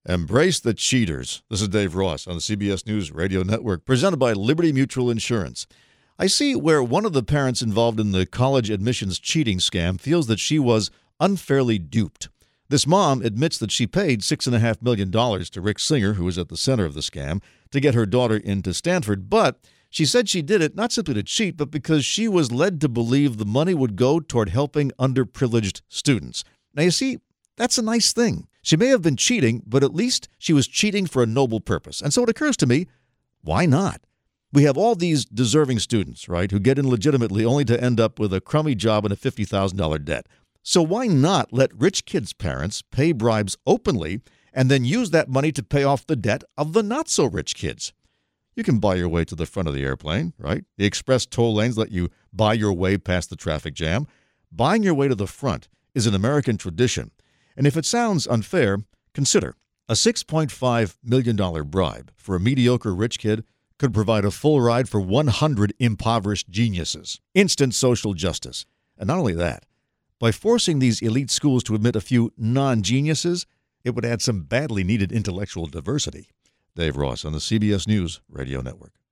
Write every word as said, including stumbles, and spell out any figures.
Embrace the cheaters. This is Dave Ross on the C B S News Radio Network, presented by Liberty Mutual Insurance. I see where one of the parents involved in the college admissions cheating scam feels that she was unfairly duped. This mom admits that she paid six point five million dollars to Rick Singer, who was at the center of the scam, to get her daughter into Stanford, but she said she did it not simply to cheat, but because she was led to believe the money would go toward helping underprivileged students. Now, you see, that's a nice thing. She may have been cheating, but at least she was cheating for a noble purpose. And so it occurs to me, why not? We have all these deserving students, right, who get in legitimately only to end up with a crummy job and a fifty thousand dollars debt. So why not let rich kids' parents pay bribes openly and then use that money to pay off the debt of the not-so-rich kids? You can buy your way to the front of the airplane, right? The express toll lanes let you buy your way past the traffic jam. Buying your way to the front is an American tradition. And if it sounds unfair, consider a six point five million dollars bribe for a mediocre rich kid could provide a full ride for one hundred impoverished geniuses. Instant social justice. And not only that, by forcing these elite schools to admit a few non-geniuses, it would add some badly needed intellectual diversity. Dave Ross on the C B S News Radio Network.